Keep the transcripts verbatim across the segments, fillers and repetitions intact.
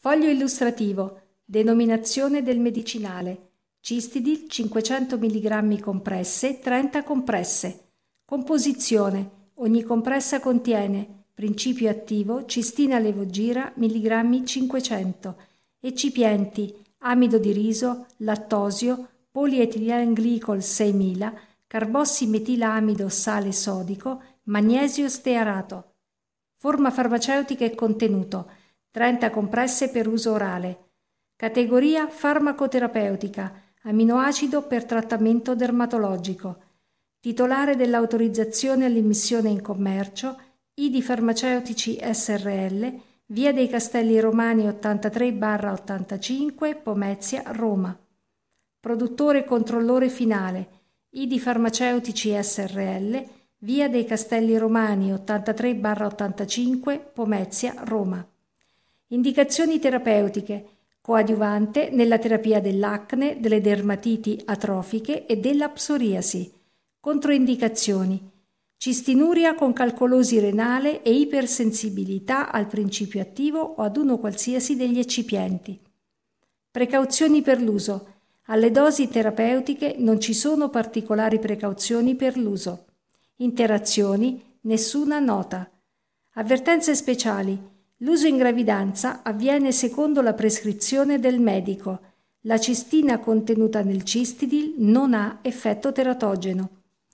Foglio illustrativo. Denominazione del medicinale. Cistidil cinquecento milligrammi compresse, trenta compresse. Composizione. Ogni compressa contiene principio attivo cistina levogira milligrammi cinquecento, eccipienti amido di riso, lattosio, polietilenglicol seimila, carbossimetilamide sale sodico, magnesio stearato. Forma farmaceutica e contenuto: trenta compresse per uso orale. Categoria farmacoterapeutica, aminoacido per trattamento dermatologico. Titolare dell'autorizzazione all'immissione in commercio, I D I Farmaceutici S R L, Via dei Castelli Romani ottantatré ottantacinque, Pomezia, Roma. Produttore e controllore finale, I D I Farmaceutici S R L, Via dei Castelli Romani ottantatré ottantacinque, Pomezia, Roma. Indicazioni terapeutiche: coadiuvante nella terapia dell'acne, delle dermatiti atrofiche e della psoriasi. Controindicazioni: cistinuria con calcolosi renale e ipersensibilità al principio attivo o ad uno qualsiasi degli eccipienti. Precauzioni per l'uso: alle dosi terapeutiche non ci sono particolari precauzioni per l'uso. Interazioni: nessuna nota. Avvertenze speciali: l'uso in gravidanza avviene secondo la prescrizione del medico. La cistina contenuta nel cistidil non ha effetto teratogeno.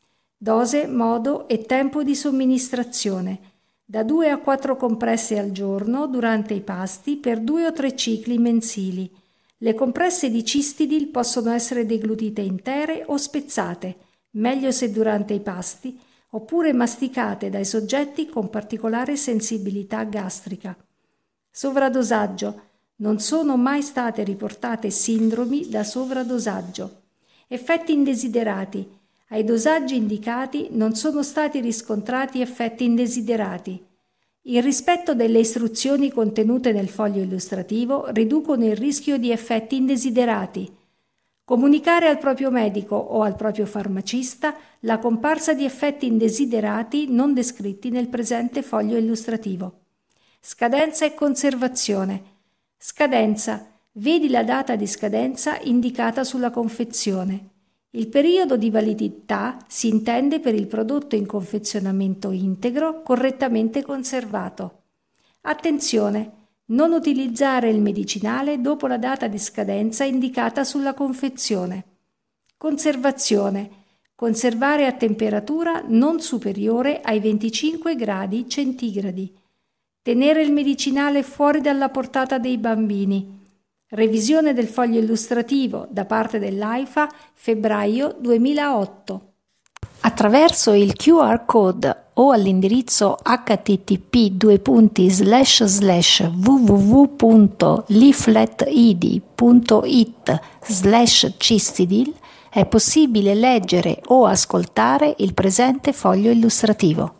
Dose, modo e tempo di somministrazione: da due a quattro compresse al giorno durante i pasti per due o tre cicli mensili. Le compresse di cistidil possono essere deglutite intere o spezzate, meglio se durante i pasti, oppure masticate dai soggetti con particolare sensibilità gastrica. Sovradosaggio: non sono mai state riportate sindromi da sovradosaggio. Effetti indesiderati: ai dosaggi indicati non sono stati riscontrati effetti indesiderati. Il rispetto delle istruzioni contenute nel foglio illustrativo riducono il rischio di effetti indesiderati. Comunicare al proprio medico o al proprio farmacista la comparsa di effetti indesiderati non descritti nel presente foglio illustrativo. Scadenza e conservazione. Scadenza: vedi la data di scadenza indicata sulla confezione. Il periodo di validità si intende per il prodotto in confezionamento integro correttamente conservato. Attenzione: non utilizzare il medicinale dopo la data di scadenza indicata sulla confezione. Conservazione: conservare a temperatura non superiore ai venticinque gradi centigradi. Tenere il medicinale fuori dalla portata dei bambini. Revisione del foglio illustrativo da parte dell'AIFA, febbraio duemilaotto. Attraverso il Q R code o all'indirizzo h t t p due punti slash slash w w w punto leafletid punto it slash cistidil è possibile leggere o ascoltare il presente foglio illustrativo.